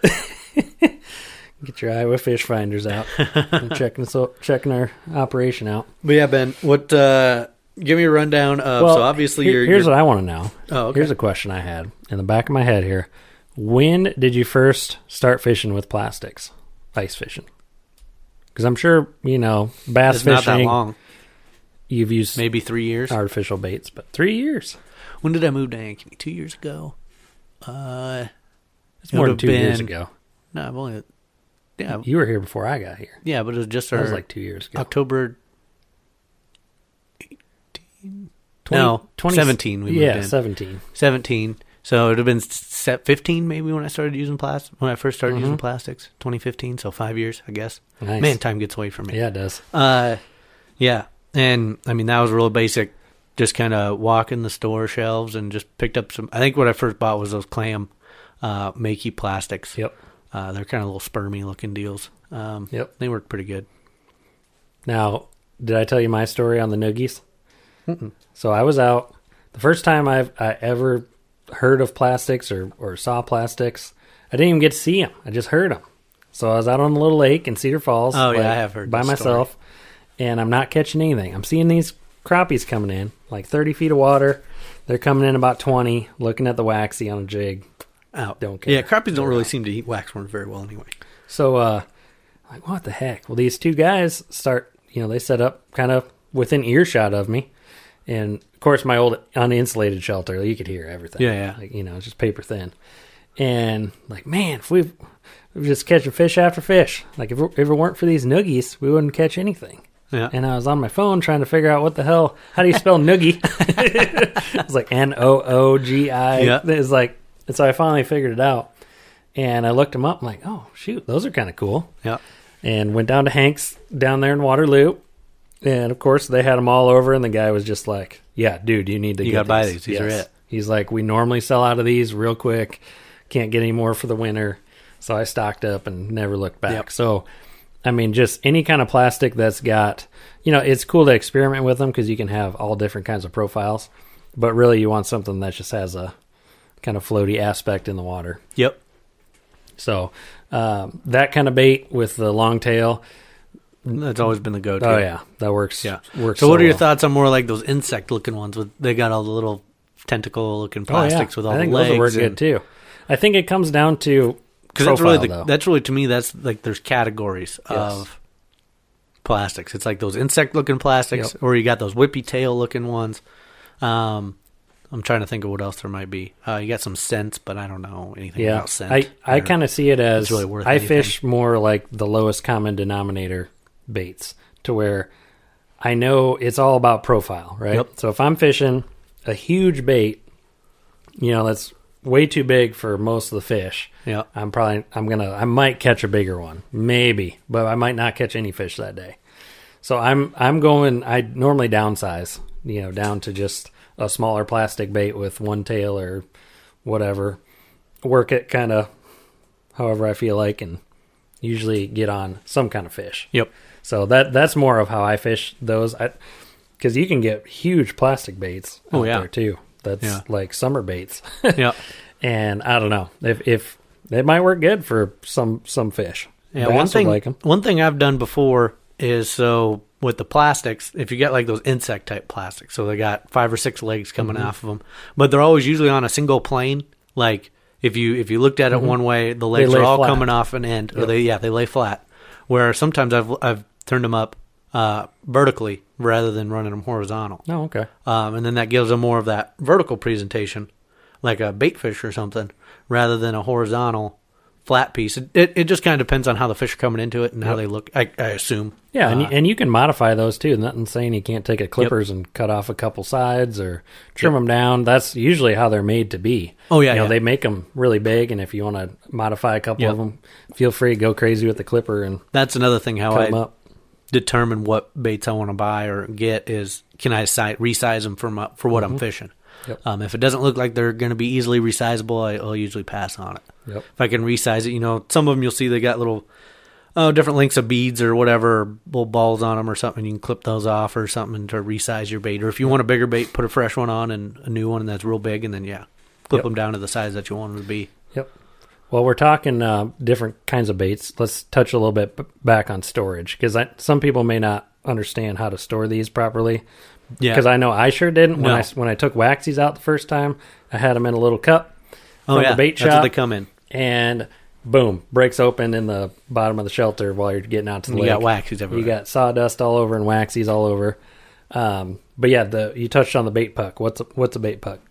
A: Get your Iowa fish finders out and checking so checking our operation out.
B: But yeah, Ben, what? Uh, give me a rundown of.
A: Well,
B: so obviously,
A: here-
B: you're.
A: here's
B: you're,
A: what I want to know.
B: Oh, okay.
A: Here's a question I had in the back of my head here. When did you first start fishing with plastics, ice fishing? Because I'm sure you know bass
B: It's
A: fishing.
B: not that long.
A: You've used
B: Maybe three years.
A: artificial baits, but three years.
B: When did I move to Ankeny? Two years ago. Uh,
A: It's
B: it
A: more
B: would
A: than
B: have
A: two years
B: been-
A: ago.
B: No, I've only. Yeah,
A: You were here before I got here.
B: yeah, but it was just
A: That
B: our
A: was like two years ago.
B: October.
A: twenty,
B: no,
A: twenty,
B: seventeen. We moved
A: yeah,
B: in.
A: seventeen.
B: seventeen. So it would have been set fifteen maybe when I started using plastic. When I first started
A: Mhm.
B: using plastics, twenty fifteen. So five years, I guess.
A: Nice.
B: Man, time gets away from me.
A: Yeah, it does.
B: Uh, yeah, and I mean that was real basic. Just kind of walking the store shelves and just picked up some. I think what I first bought was those clam uh, Makey plastics.
A: Yep.
B: Uh, they're kind of little spermy looking deals. Um,
A: Yep.
B: They work pretty good.
A: Now, did I tell you my story on the noogies?
B: Mm-mm.
A: So I was out the first time I've I ever heard of plastics or, or saw plastics. I didn't even get to see them. I just heard them. So I was out on the little lake in Cedar Falls.
B: Oh, yeah,
A: like,
B: I have heard
A: by
B: this
A: myself, and I'm not catching anything. I'm seeing these crappies coming in, like thirty feet of water. They're coming in about twenty. Looking at the waxy on a jig.
B: Out.
A: Don't care.
B: Yeah, crappies don't
A: They're
B: really
A: out.
B: seem to eat waxworm very well anyway.
A: So, uh, like, what the heck? Well, these two guys start, you know, they set up kind of within earshot of me. And, of course, my old uninsulated shelter, you could hear everything.
B: Yeah, yeah.
A: Like, you know, it's just paper thin. And, like, man, if we've, we're just catching fish after fish. Like, if it, if it weren't for these noogies, we wouldn't catch anything.
B: Yeah.
A: And I was on my phone trying to figure out what the hell, how do you spell noogie? It's like N O O G I.
B: Yeah.
A: It's like, and so I finally figured it out. And I looked them up. I'm like, oh, shoot, those are kind of cool.
B: Yeah.
A: And went down to Hank's down there in Waterloo. And, of course, they had them all over. And the guy was just like, yeah, dude, you need to
B: You
A: get
B: gotta buy
A: these.
B: these. These are it.
A: He's like, we normally sell out of these real quick. Can't get any more for the winter. So I stocked up and never looked back.
B: Yep.
A: So, I mean, just any kind of plastic that's got, you know, it's cool to experiment with them because you can have all different kinds of profiles. But really, you want something that just has a kind of floaty aspect in the water.
B: Yep.
A: So um, that kind of bait with the long tail.
B: That's always been the go-to.
A: Oh yeah, that works.
B: Yeah.
A: Works.
B: So, what are your
A: well.
B: thoughts on more like those insect-looking ones? With they got all the little tentacle-looking plastics
A: oh, yeah.
B: with all
A: I think
B: the legs.
A: those will work
B: and,
A: good too. I think it comes down to
B: Because
A: profile,
B: that's really the,
A: though.
B: that's really to me that's like there's categories
A: Yes.
B: of plastics. It's like those insect-looking plastics,
A: Yep.
B: or you got those whippy tail-looking ones. Um, I'm trying to think of what else there might be. Uh, you got some scents, but I don't know anything
A: yeah.
B: about scent.
A: I I
B: or-
A: kind of see it as
B: it's really worth
A: I
B: anything.
A: fish more like the lowest common denominator baits, to where I know it's all about profile, right?
B: Yep.
A: So if I'm fishing a huge bait, you know, that's way too big for most of the fish.
B: Yeah.
A: I'm probably I'm gonna I might catch a bigger one, maybe, but I might not catch any fish that day. So I'm I'm going. I normally downsize, you know, down to just a smaller plastic bait with one tail or whatever. Work it kind of however I feel like, and usually get on some kind of fish.
B: Yep.
A: So that that's more of how I fish those. I because you can get huge plastic baits out
B: Oh, yeah.
A: there too. That's
B: Yeah.
A: like summer baits.
B: Yeah.
A: And I don't know if if it might work good for some some fish.
B: Yeah.
A: Bass
B: One
A: would
B: thing.
A: like 'em.
B: One thing I've done before is so with the plastics, if you get like those insect type plastics, so they got five or six legs coming
A: Mm-hmm.
B: off of them, but they're always usually on a single plane. Like if you if you looked at it one way, the legs
A: Mm-hmm. lay
B: are all
A: flat.
B: coming off an end, or
A: Yep.
B: they yeah they lay flat. Where sometimes I've I've turned them up uh, vertically rather than running them horizontal.
A: Oh, okay.
B: Um, and then that gives them more of that vertical presentation, like a bait fish or something, rather than a horizontal flat piece. It it, it just kind of depends on how the fish are coming into it and how
A: Yep.
B: they look. I, I assume.
A: Yeah, and,
B: Uh,
A: you, and you can modify those too. Nothing saying you can't take a clippers and cut off a couple sides or trim
B: Yep.
A: them down. That's usually how they're made to be.
B: Oh, yeah,
A: you know,
B: yeah.
A: they make them really big, and if you want to modify a couple
B: Yep.
A: of them, feel free to go crazy with the clipper and
B: that's another thing. How
A: cut
B: I
A: them up.
B: determine what baits I want to buy or get is can I si- resize them for my, for what I'm fishing.
A: Yep.
B: Um, if it doesn't look like they're going to be easily resizable, I, I'll usually pass on it.
A: Yep.
B: If I can resize it, you know, some of them you'll see they got little oh different lengths of beads or whatever, or little balls on them or something. You can clip those off or something to resize your bait. Or if you want a bigger bait, put a fresh one on and a new one that's real big, and then yeah, clip
A: Yep.
B: them down to the size that you want them to be.
A: Yep. Well, we're talking uh, different kinds of baits. Let's touch a little bit b- back on storage, because some people may not understand how to store these properly.
B: Yeah.
A: Because I know I sure didn't when
B: No.
A: I when I took waxies out the first time. I had them in a little cup
B: Oh
A: from
B: yeah,
A: the bait
B: that's what
A: shop,
B: they come in.
A: and boom, breaks open in the bottom of the shelter while you're getting out to the
B: You
A: lake.
B: got waxies everywhere.
A: You got sawdust all over and waxies all over. Um, but yeah, the you touched on the bait puck. What's a, what's a bait puck?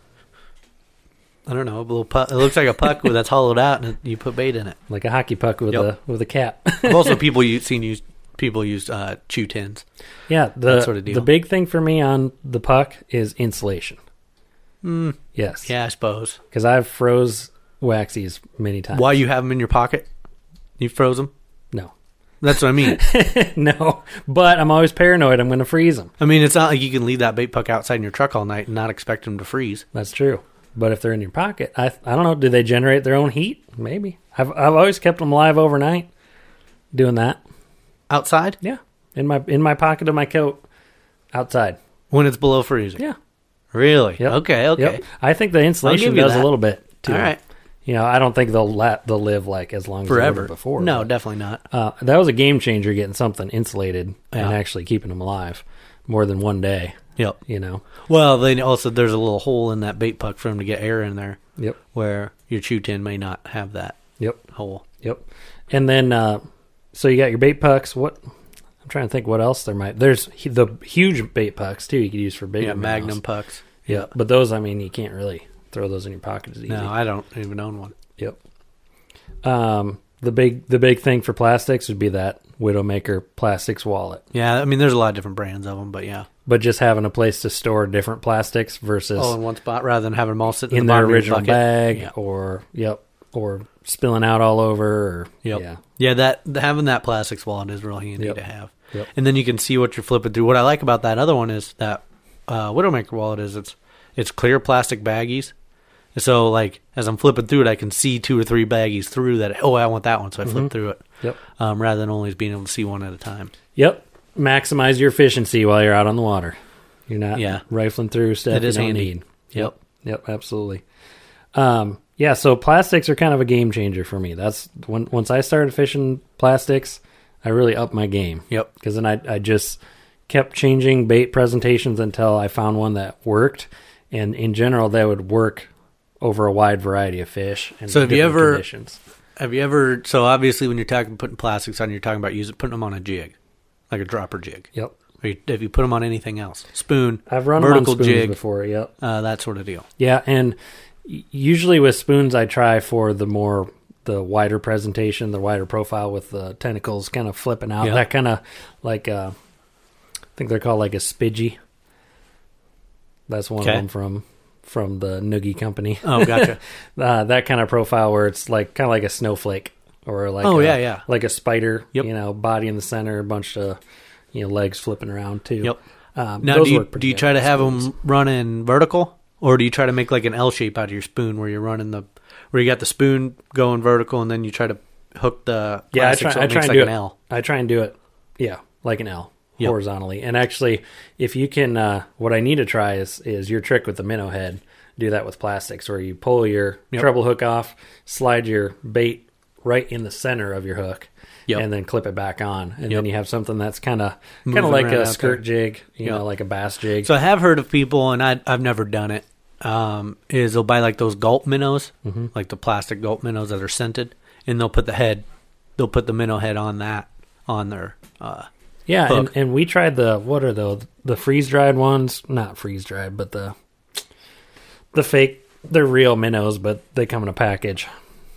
B: I don't know, a little puck. It looks like a puck that's hollowed out, and you put bait in it.
A: Like a hockey puck with
B: Yep.
A: a with a cap.
B: I've also people use, seen use people use uh, chew tins.
A: Yeah, the
B: That sort of deal.
A: the big thing for me on the puck is insulation.
B: Mm,
A: Yes.
B: yeah, I suppose.
A: Because I've froze waxies many times.
B: Why you have them in your pocket? You froze them?
A: No.
B: That's what I mean.
A: No. But I'm always paranoid I'm going to freeze them.
B: I mean, it's not like you can leave that bait puck outside in your truck all night and not expect them to freeze.
A: That's true. But if they're in your pocket, I I don't know. Do they generate their own heat? Maybe. I've I've always kept them alive overnight. Doing that.
B: Outside?
A: Yeah. In my in my pocket of my coat. Outside.
B: When it's below freezing?
A: Yeah.
B: Really?
A: Yep.
B: Okay, okay.
A: Yep. I think the insulation
B: give you
A: does
B: that.
A: a little bit too.
B: All right.
A: You know, I don't think they'll la- they'll live like as long as they
B: Forever.
A: were before.
B: No,
A: but,
B: definitely not.
A: uh, that was a game changer, getting something insulated and
B: Yeah.
A: actually keeping them alive more than one day.
B: Yep.
A: You know.
B: Well, then also there's a little hole in that bait puck for them to get air in there.
A: Yep.
B: Where your chew tin may not have that
A: Yep.
B: hole.
A: Yep. And then, uh, so you got your bait pucks. What? I'm trying to think what else there might. There's hu- the huge bait pucks too. You could use for bigger
B: Yeah, Magnum
A: minnows.
B: pucks.
A: Yeah, but those, I mean, you can't really throw those in your pocket as easy.
B: No, I don't even own one.
A: Yep. Um, the big the big thing for plastics would be that Widowmaker plastics wallet.
B: Yeah, I mean, there's a lot of different brands of them, but yeah.
A: But just having a place to store different plastics versus
B: All in one spot rather than having them all sitting
A: in
B: in the
A: their
B: bottom of your
A: original
B: bucket.
A: bag,
B: Yeah.
A: or yep, or spilling out all over. Or,
B: Yep.
A: Yeah.
B: Yeah, that having that plastics wallet is real handy
A: Yep.
B: to have.
A: Yep.
B: And then you can see what you're flipping through. What I like about that other one is that uh, Widowmaker wallet is it's it's clear plastic baggies. So like as I'm flipping through it, I can see two or three baggies through that. Oh, I want that one, so I flip
A: Mhm.
B: through it.
A: Yep.
B: Um, rather than always being able to see one at a time.
A: Yep. Maximize your efficiency while you're out on the water. You're not
B: Yeah.
A: rifling through stuff
B: It
A: you
B: is
A: don't
B: handy.
A: need.
B: Yep.
A: Yep, absolutely. Um, yeah, so plastics are kind of a game changer for me. That's when once I started fishing plastics, I really upped my game.
B: Yep.
A: Because then I I just kept changing bait presentations until I found one that worked, and in general, they would work over a wide variety of fish and
B: So have you
A: different
B: ever-
A: conditions.
B: Have you ever? So obviously, when you're talking putting plastics on, you're talking about using putting them on a jig, like a dropper jig.
A: Yep,
B: Or you, have you put them on anything else? Spoon,
A: I've run them on
B: vertical
A: spoons
B: jig,
A: before. Yep.
B: uh, that sort of deal.
A: Yeah, and y- usually with spoons, I try for the more the wider presentation, the wider profile with the tentacles kind of flipping out.
B: Yeah.
A: That kind of like uh, I think they're called like a spidgy. That's one
B: Okay.
A: of them from from the Noogie company.
B: Oh, gotcha.
A: uh, that kind of profile where it's like kind of like a snowflake or like
B: Oh,
A: a,
B: yeah, yeah.
A: like a spider.
B: Yep.
A: You know, body in the center, a bunch of you know legs flipping around too.
B: Yep.
A: Um,
B: Now,
A: those
B: do you,
A: work pretty
B: do you
A: good
B: try to
A: with
B: have
A: spoons.
B: them running vertical, or do you try to make like an L shape out of your spoon, where you're running the, where you got the spoon going vertical, and then you try to hook the
A: Yeah, I
B: plastic
A: try.
B: so
A: I
B: it
A: try
B: makes
A: and
B: like
A: do
B: an
A: it.
B: L.
A: I try and do it. Yeah, like an L
B: Yep.
A: horizontally. And actually, if you can, uh, what I need to try is is your trick with the minnow head. Do that with plastics, where you pull your
B: Yep.
A: treble hook off, slide your bait right in the center of your hook,
B: Yep.
A: and then clip it back on, and
B: Yep.
A: then you have something that's kind of kind
B: Moving
A: of like
B: around
A: a
B: out
A: skirt
B: there.
A: jig, you
B: Yep.
A: know, like a bass jig.
B: So I have heard of people, and I I've never done it. Um, is they'll buy like those gulp minnows,
A: Mhm.
B: like the plastic gulp minnows that are scented, and they'll put the head, they'll put the minnow head on that on their. Uh,
A: Yeah, and,
B: hook.
A: and we tried the what are those the freeze dried ones? Not freeze dried, but the the fake. They're real minnows, but they come in a package.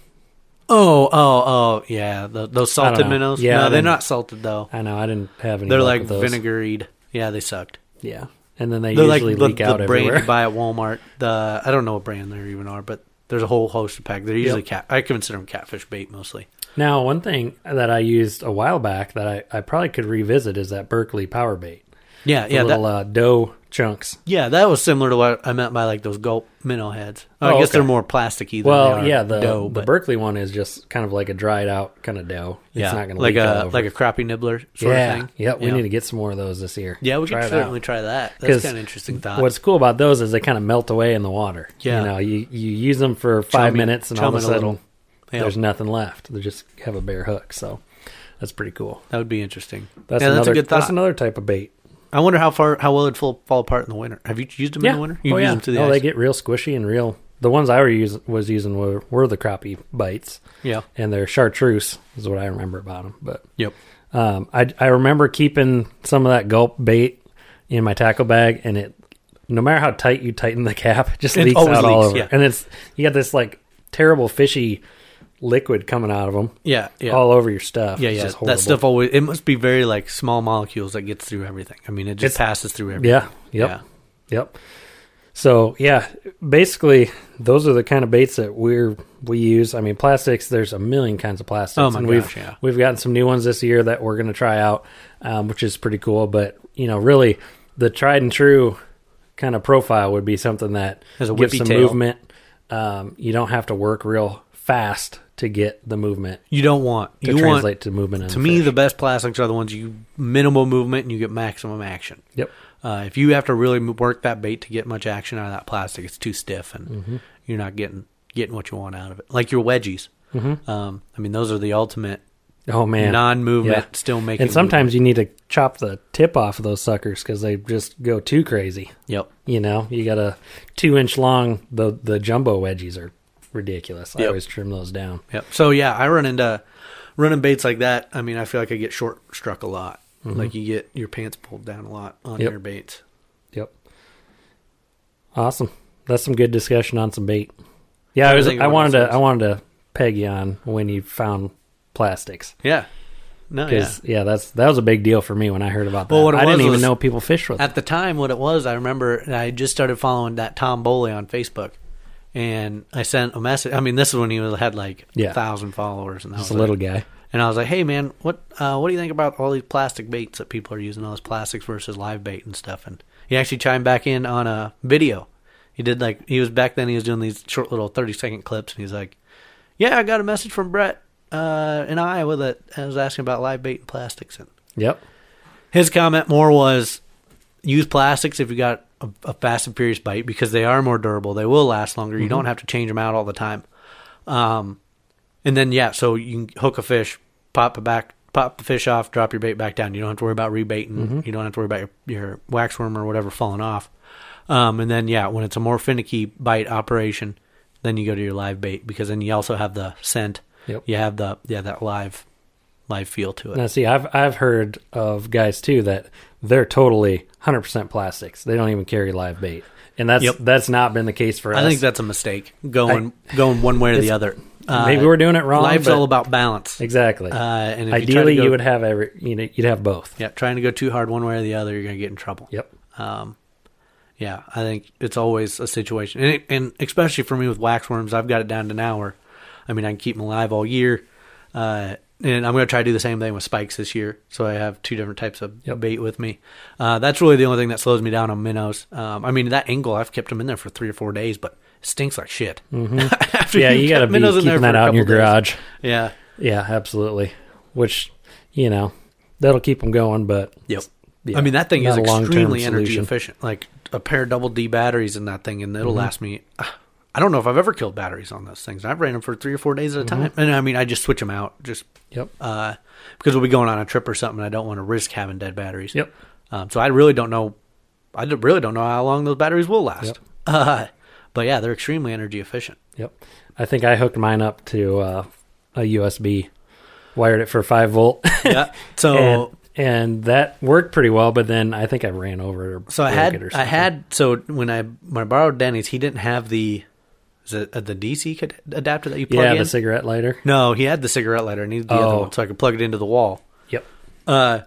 B: oh oh oh yeah, the, those
A: I don't
B: salted
A: know.
B: minnows.
A: Yeah, I
B: no, they're
A: didn't-
B: not salted though.
A: I know I didn't have any.
B: They're
A: luck
B: like
A: with those.
B: vinegaried. Yeah, they sucked.
A: Yeah, and then they
B: They're like
A: usually
B: the,
A: leak
B: the
A: out
B: brand
A: everywhere.
B: you buy at Walmart. The I don't know what brand they even are, but there's a whole host of pack. They're usually cat. I consider them catfish bait mostly.
A: Now, one thing that I used a while back that I, I probably could revisit is that Berkeley power bait.
B: Yeah,
A: The
B: yeah,
A: little
B: that,
A: uh, dough chunks.
B: yeah. That was similar to what I meant by like those gulp minnow heads. Oh,
A: Oh,
B: I guess
A: okay.
B: they're more plasticky. Than
A: Well,
B: they are
A: yeah, the
B: dough,
A: the
B: but
A: Berkeley one is just kind of like a dried out kind of dough. It's
B: yeah,
A: not going to
B: like
A: leak all
B: a
A: over.
B: like a crappie nibbler sort
A: yeah,
B: of thing.
A: Yep, we
B: Yeah.
A: need to get some more of those this year.
B: Yeah, we
A: Try
B: could
A: it out.
B: certainly try that.
A: 'Cause
B: That's kind of interesting thought.
A: What's cool about those is they kind of melt away in the water.
B: Yeah.
A: You know, you, you use them for five
B: Chum it-
A: minutes and all of a
B: chum it a
A: sudden
B: little. Yeah.
A: there's nothing left. They just have a bare hook. So that's pretty cool.
B: That would be interesting.
A: That's
B: yeah,
A: another
B: that's a good
A: that's
B: thought.
A: another type of bait.
B: I wonder how far how well it'd fall, fall apart in the winter. Have you used them
A: Yeah.
B: in the winter? You've
A: oh,
B: used
A: yeah.
B: them to the
A: oh,
B: ice?
A: they get real squishy and real. The ones I were use, was using were, were the crappie bites,
B: Yeah.
A: and they're chartreuse is what I remember about them. But
B: Yep.
A: um, I I remember keeping some of that gulp bait in my tackle bag, and it no matter how tight you tighten the cap, it just
B: It
A: leaks
B: always
A: out all
B: leaks,
A: over.
B: yeah.
A: And it's you got this like terrible fishy liquid coming out of them
B: Yeah. Yeah.
A: all over your stuff.
B: Yeah,
A: It's
B: yeah.
A: just horrible.
B: That stuff always. It must be very like small molecules that gets through everything. I mean, it just
A: It's-
B: passes through everything.
A: Yeah. Yep.
B: Yeah.
A: Yep. So yeah, basically those are the kind of baits that we're we use. I mean, plastics. There's a million kinds of plastics.
B: Oh my
A: and
B: gosh,
A: we've
B: yeah.
A: we've gotten some new ones this year that we're going to try out, um, which is pretty cool. But you know, really, the tried and true kind of profile would be something that
B: Has a
A: gives
B: whippy
A: some
B: tail.
A: movement. Um, you don't have to work real fast to get the movement
B: You don't want
A: to
B: you
A: translate
B: want
A: to movement. In
B: to
A: the
B: me
A: fish.
B: the best plastics are the ones you minimal movement and you get maximum action.
A: Yep.
B: Uh, if you have to really m- work that bait to get much action out of that plastic, it's too stiff and
A: Mm-hmm.
B: you're not getting getting what you want out of it. Like your wedgies.
A: Mm-hmm.
B: Um, I mean, those are the ultimate
A: Oh man,
B: non-movement,
A: Yeah.
B: still making.
A: and sometimes you need to chop the tip off of those suckers because they just go too crazy.
B: movement. Yep.
A: You know, you got a two inch long. The the jumbo wedgies are ridiculous. I
B: Yep.
A: always trim those down.
B: Yep. So yeah, I run into running baits like that. I mean, I feel like I get short struck a lot.
A: Mhm.
B: Like you get your pants pulled down a lot on
A: Yep.
B: your baits.
A: Yep. Awesome. That's some good discussion on some bait. Yeah, I
B: I
A: was.
B: think
A: I
B: what
A: wanted
B: it
A: to.
B: says.
A: I wanted to peg you on when you found plastics
B: Yeah. No, yeah.
A: because yeah. that's that was a big deal for me when I heard about that.
B: Well, what it
A: I didn't
B: was
A: even
B: was-
A: know people fish with.
B: At the time, what it was, I remember I just started following that Tom Boley on Facebook, and I sent a message. I mean, this is when he was had like
A: Yeah.
B: a thousand followers, and I
A: Just
B: was
A: a little
B: like,
A: guy.
B: and I was like, "Hey, man, what uh, what do you think about all these plastic baits that people are using? All this plastics versus live bait and stuff?" And he actually chimed back in on a video. He did like he was back then. He was doing these short little thirty second clips, and he's like, "Yeah, I got a message from Brett uh, in Iowa that I was asking about live bait and plastics." And
A: Yep.
B: his comment more was, use plastics if you got a, a fast and furious bite because they are more durable. They will last longer. You
A: Mhm.
B: don't have to change them out all the time. Um, and then yeah, so you can hook a fish, pop it back, pop the fish off, drop your bait back down. You don't have to worry about rebaiting.
A: Mhm.
B: You don't have to worry about your, your waxworm or whatever falling off. Um, and then yeah, when it's a more finicky bite operation, then you go to your live bait because then you also have the scent.
A: Yep.
B: You have the yeah that live live feel to it.
A: Now, see, I've I've heard of guys too that they're totally one hundred percent plastics. They don't even carry live bait, and that's
B: Yep.
A: that's not been the case for us.
B: I think that's a mistake. Going going one way or the
A: It's-
B: other. Uh,
A: maybe we're doing it wrong.
B: Life's
A: but
B: all about balance.
A: exactly.
B: Uh, and if
A: Ideally,
B: you, try to
A: you,
B: go,
A: would have every. You know, you'd have both.
B: yeah, trying to go too hard one way or the other, you're going to get in trouble.
A: Yep.
B: Um, yeah, I think it's always a situation, and, it, and especially for me with waxworms, I've got it down to now where, I mean, I can keep them alive all year, uh, and I'm going to try to do the same thing with spikes this year. So I have two different types of
A: Yep.
B: bait with me. Uh, that's really the only thing that slows me down on minnows. Um, I mean, that angle, I've kept them in there for three or four days, but it stinks like shit.
A: hmm
B: After
A: Yeah,
B: you've
A: you
B: got
A: got to be
B: minnows in there
A: keeping
B: for
A: that
B: a
A: out in your
B: couple days.
A: garage.
B: Yeah.
A: Yeah, absolutely. Which, you know, that'll keep them going. But
B: Yep.
A: yeah,
B: I mean, that thing is
A: not a long-term
B: extremely energy
A: solution.
B: efficient. Like a pair of double D batteries in that thing, and it'll
A: Mhm.
B: last me. I don't know if I've ever killed batteries on those things. I've ran them for three or four days at a time, and I mean, I just switch them out just
A: Yep.
B: uh, because we'll be going on a trip or something. And I don't want to risk having dead batteries.
A: Yep.
B: Um, so I really don't know. I d- really don't know how long those batteries will last.
A: Yep.
B: Uh, but yeah, they're extremely energy efficient.
A: Yep. I think I hooked mine up to uh, a U S B, wired it for five volt.
B: Yeah. So
A: and, and that worked pretty well, but then I think I ran over it or
B: so I
A: broke
B: had
A: it or
B: I
A: something.
B: had so when I when I borrowed Denny's, he didn't have the is it uh, the D C could- adapter that you plug
A: yeah,
B: in.
A: the cigarette lighter.
B: No, he had the cigarette lighter. I needed the
A: Oh.
B: other one so I could plug it into the wall.
A: Yep.
B: Uh,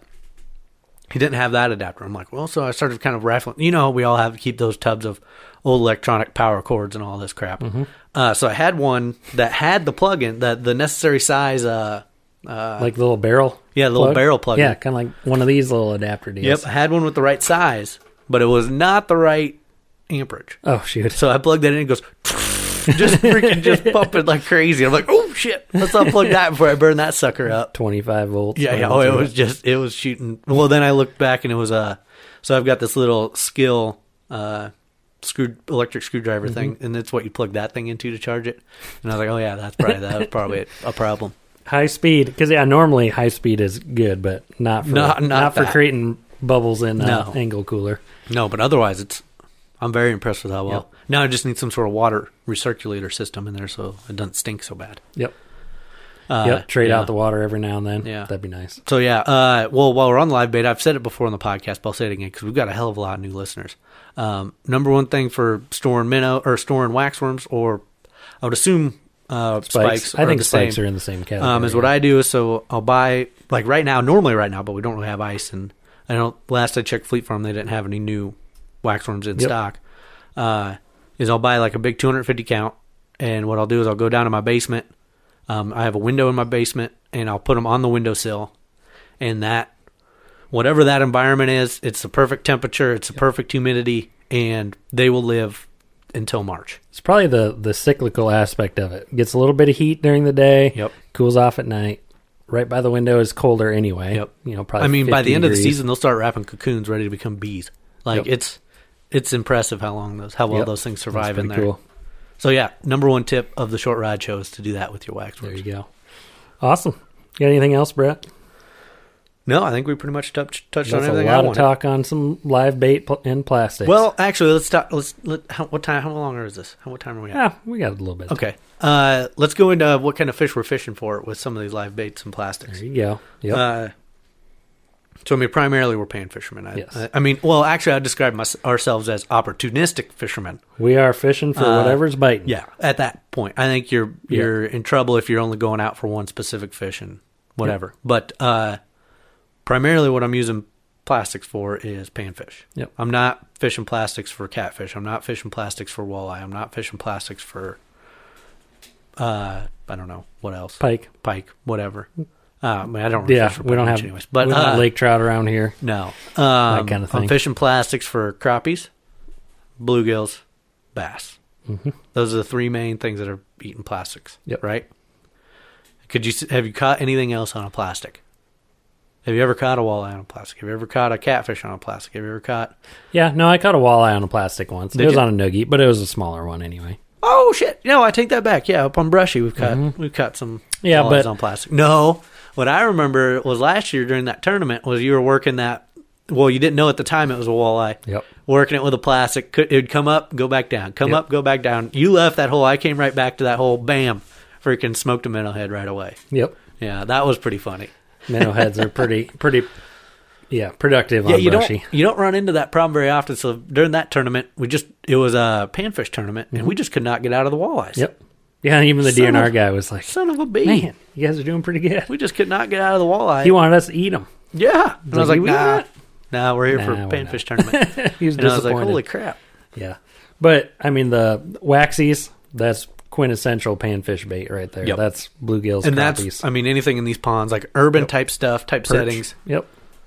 B: he didn't have that adapter. I'm like, well, so I started kind of raffling. You know, we all have to keep those tubs of old electronic power cords and all this crap.
A: Mm-hmm.
B: Uh, so I had one that had the plug-in, that the necessary size. Uh, uh,
A: Like the little barrel.
B: yeah, the little
A: plug?
B: barrel plug-in.
A: Yeah, kind of like one of these little adapter deals.
B: Yep, I had one with the right size, but it was not the right amperage.
A: Oh shoot.
B: So I plugged that in. It goes. just freaking just pumping like crazy. I'm like, oh shit, let's unplug that before I burn that sucker up.
A: twenty-five volts.
B: Yeah, yeah. Oh, it was just it was shooting. Well, then I looked back and it was uh so I've got this little skill uh screw electric screwdriver
A: Mm-hmm.
B: thing, and it's what you plug that thing into to charge it. And I was like, oh yeah, that's probably that was probably a problem.
A: high speed because yeah, normally high speed is good, but not for
B: Not-
A: not,
B: not
A: for
B: that.
A: creating bubbles in uh,
B: No.
A: angle cooler.
B: No, but otherwise it's. I'm very impressed with how well.
A: Yep.
B: Now I just need some sort of water recirculator system in there so it doesn't stink so bad.
A: Yep.
B: Uh,
A: yep. Trade
B: yeah.
A: out the water every now and then.
B: Yeah.
A: That'd be nice.
B: So yeah, uh, well, while we're on live bait, I've said it before on the podcast, but I'll say it again because we've got a hell of a lot of new listeners. Um, number one thing for storing minnow or storing waxworms, or I would assume uh, spikes.
A: Spikes. I
B: are
A: think
B: the
A: spikes
B: same,
A: are in the same category.
B: Um, is what I do. Is so I'll buy like right now, normally right now, but we don't really have ice, and I don't. Last I checked Fleet Farm, they didn't have any new waxworms in
A: Yep.
B: stock. uh, is I'll buy like a big two hundred fifty count, and what I'll do is I'll go down to my basement. Um, I have a window in my basement, and I'll put them on the windowsill, and that, whatever that environment is, it's the perfect temperature, it's the perfect humidity, and they will live until March.
A: It's probably the, the cyclical aspect of it. Gets a little bit of heat during the day,
B: Yep.
A: cools off at night. Right by the window is colder anyway.
B: Yep.
A: You know, probably
B: I mean, by the end
A: degrees.
B: of the season, they'll start wrapping cocoons ready to become bees. Like,
A: Yep.
B: it's it's impressive how long those, how well
A: Yep.
B: those things
A: That's
B: survive in
A: pretty
B: there.
A: cool.
B: So yeah, number one tip of the short rod show is to do that with your waxworms.
A: There you go. Awesome. Got anything else, Brett?
B: No, I think we pretty much touched touched on
A: That's a
B: everything I
A: lot of
B: wanted.
A: talk on some live bait pl- and plastics.
B: Well, actually, let's stop. Let's let. How, what time? How long is this? How what time are we at?
A: yeah, we got a little bit.
B: Okay. Uh, let's go into what kind of fish we're fishing for with some of these live baits and plastics.
A: There you go. Yep.
B: Uh, so I mean, primarily we're pan fishermen. I,
A: Yes.
B: I, I mean, well, actually, I describe my, ourselves as opportunistic fishermen.
A: we are fishing for
B: uh,
A: whatever's biting.
B: Yeah, at that point, I think you're you're in trouble if you're only going out for one specific fish and whatever. But uh, primarily, what I'm using plastics for is panfish.
A: Yep.
B: I'm not fishing plastics for catfish. I'm not fishing plastics for walleye. I'm not fishing plastics for uh, I don't know what else.
A: Pike.
B: Pike, whatever. Uh, I mean, I don't really
A: Yeah,
B: fish for
A: we
B: pike
A: don't
B: much
A: have,
B: anyways. But
A: we don't have
B: uh,
A: lake trout around here.
B: no, um,
A: kind of
B: I'm
A: thing.
B: fishing plastics for crappies, bluegills, bass.
A: Mm-hmm.
B: Those are the three main things that are eating plastics.
A: Yep.
B: Right? Could you have you caught anything else on a plastic? Have you ever caught a walleye on a plastic? Have you ever caught a catfish on a plastic? Have you ever caught?
A: Yeah, no, I caught a walleye on a plastic once.
B: Did
A: it was
B: you?
A: on a noogie, but it was a smaller one anyway.
B: Oh shit! No, I take that back. Yeah, up on Brushy, we've caught
A: Mm-hmm.
B: we've caught some
A: Yeah,
B: walleyes
A: but-
B: on plastic. No, what I remember was last year during that tournament was you were working that. Well, you didn't know at the time it was a walleye.
A: Yep.
B: Working it with a plastic, it would come up, go back down, come
A: Yep.
B: up, go back down. You left that hole. I came right back to that hole. Bam! Freaking smoked a minnow head right away.
A: Yep.
B: Yeah, that was pretty funny.
A: Minnow heads are pretty, pretty, yeah, productive
B: Yeah,
A: on
B: you
A: Brushy.
B: don't you don't run into that problem very often. So during that tournament, we just it was a panfish tournament, and we just could not get out of the walleyes.
A: Mm-hmm. Yep. Yeah, and even the
B: Son
A: D N R
B: of-
A: guy was like,
B: Son of a bee!
A: man, you guys are doing pretty good.
B: We just could not get out of the walleye.
A: He wanted us to eat them.
B: Yeah. And I was
A: like,
B: like,
A: "You
B: nah,
A: want
B: nah, we're here
A: Nah,
B: for
A: we're
B: panfish tournament.
A: He was
B: And I was like,
A: disappointed.
B: holy crap.
A: Yeah. But, I mean, the waxies, that's quintessential panfish bait right there.
B: Yep.
A: That's bluegills,
B: And
A: crappies,
B: that's, I mean, anything in these ponds, like urban
A: Yep.
B: type stuff, type
A: perch.
B: settings,
A: Yep.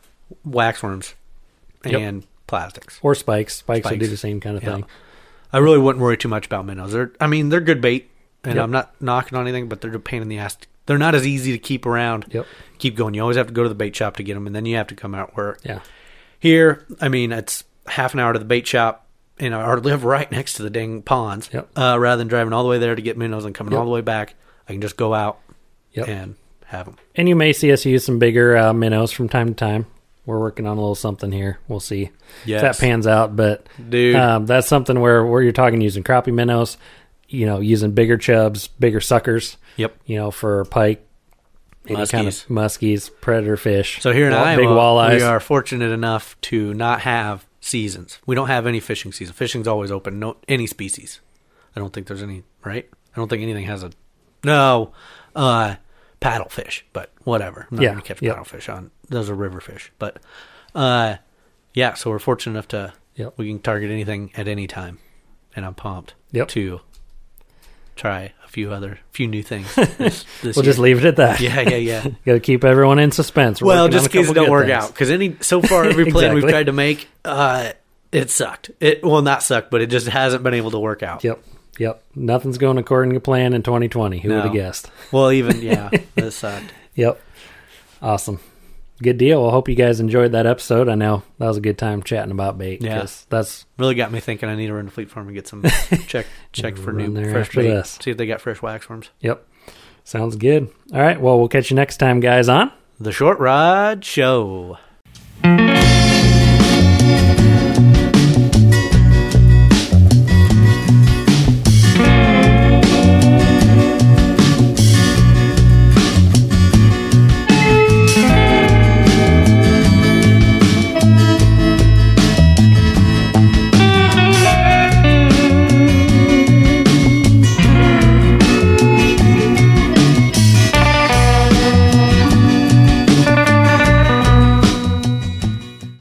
B: waxworms,
A: Yep.
B: and plastics.
A: Or spikes. Spikes will
B: Spikes.
A: do the same kind of
B: Yeah.
A: thing.
B: I really wouldn't worry too much about minnows. They're, I mean, they're good bait, and
A: Yep.
B: I'm not knocking on anything, but they're a pain in the ass. They're not as easy to keep around.
A: Yep.
B: Keep going. You always have to go to the bait shop to get them, and then you have to come out where
A: Yeah.
B: here, I mean, it's half an hour to the bait shop, and I live right next to the dang ponds.
A: Yep.
B: Uh, rather than driving all the way there to get minnows and coming
A: Yep.
B: all the way back, I can just go out
A: Yep.
B: and have them.
A: And you may see us use some bigger uh, minnows from time to time. We're working on a little something here. We'll see
B: Yes.
A: if that pans out. But
B: Dude.
A: um, that's something where, where you're talking using crappie minnows, you know, using bigger chubs, bigger suckers,
B: Yep.
A: you know, for pike, any kind of
B: Muskies.
A: muskies, predator fish.
B: So here in
A: wall-
B: Iowa,
A: big walleyes.
B: we are fortunate enough to not have seasons. We don't have any fishing season. Fishing's always open. No, any species. I don't think there's any, right? I don't think anything has a, no, uh, paddlefish, but whatever. I'm not
A: Yeah,
B: going to catch
A: yep.
B: paddlefish on, those are river fish. But, uh, yeah, so we're fortunate enough to,
A: Yep.
B: we can target anything at any time. And I'm pumped
A: Yep.
B: to try a few other, few new things. This, this
A: We'll
B: year.
A: just leave it at that.
B: Yeah, yeah, yeah.
A: Got to keep everyone in suspense. We're
B: Well,
A: working
B: just
A: on
B: in
A: a
B: case it
A: couple
B: don't
A: good
B: work
A: things.
B: out, because any so far every plan we've
A: Exactly.
B: tried to make, uh, it sucked. It well, not sucked, but it just hasn't been able to work out.
A: Yep. Yep. Nothing's going according to plan in twenty twenty. Who
B: No.
A: would have guessed?
B: Well, even yeah, it sucked.
A: Yep. Awesome. Good deal. I hope you guys enjoyed that episode. I know that was a good time chatting about bait.
B: Yeah.
A: 'cause that's
B: Really got me thinking. I need to run to Fleet Farm and get some check check for
A: Run
B: new
A: there
B: fresh
A: after
B: bait.
A: this.
B: See if they got fresh waxworms.
A: yep. Sounds good. All right. Well, we'll catch you next time, guys. On
B: The Short Rod Show.